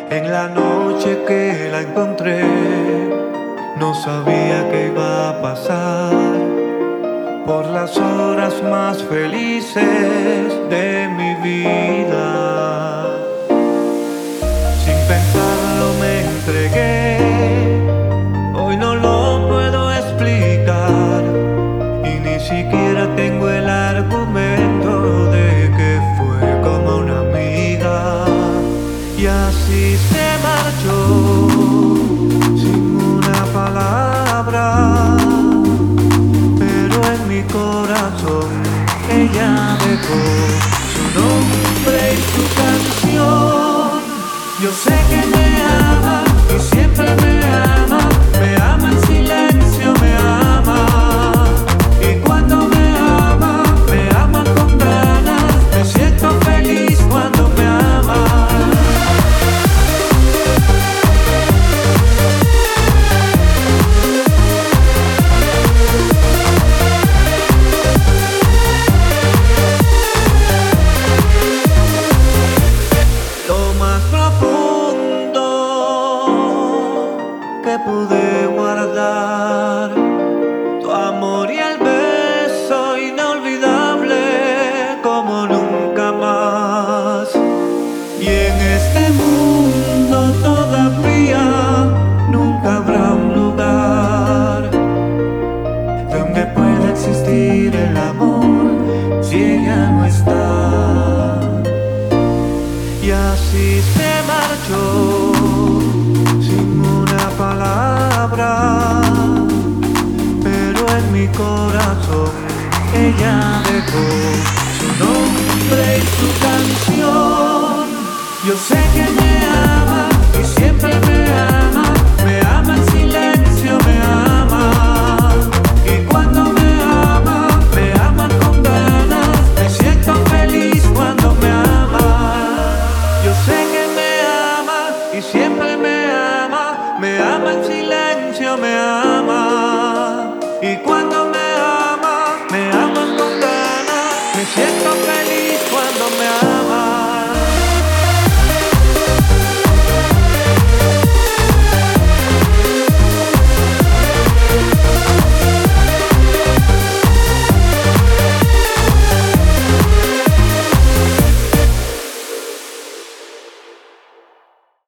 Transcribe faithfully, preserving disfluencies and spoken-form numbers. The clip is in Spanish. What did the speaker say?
En la noche que la encontré, no sabía qué iba a pasar. Por las horas más felices de mi vida, sin pensarlo me entregué. Hoy no lo puedo explicar y ni siquiera tengo el argumento de que fue como una amiga. Y así se marchó sin una palabra, pero en mi corazón ella dejó su nombre y su canción. Yo sé que me ama y siempre me ama, me ama en silencio, me ama. Y cuando me ama, me ama con ganas, me siento feliz cuando me ama. Que pude guardar tu amor y el beso inolvidable como nunca más. Y en este mundo todavía nunca habrá un lugar donde pueda existir el amor si ella no está. Y así se marchó palabra, pero en mi corazón ella dejó su nombre y su canción. Yo sé que me ama y siempre me ama, me ama en silencio, me ama. Y cuando me ama, me ama con ganas, me siento feliz cuando me ama. Yo sé que me ama y siempre me ama, me ama en silencio, me ama.